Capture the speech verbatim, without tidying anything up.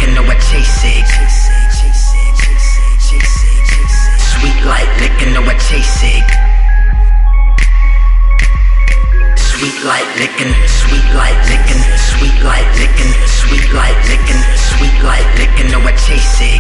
licking, no I chase it. Sweet like licking, no I chase it. Sweet like licking, sweet like licking, sweet like licking, sweet like licking, sweet like licking, no I chase it.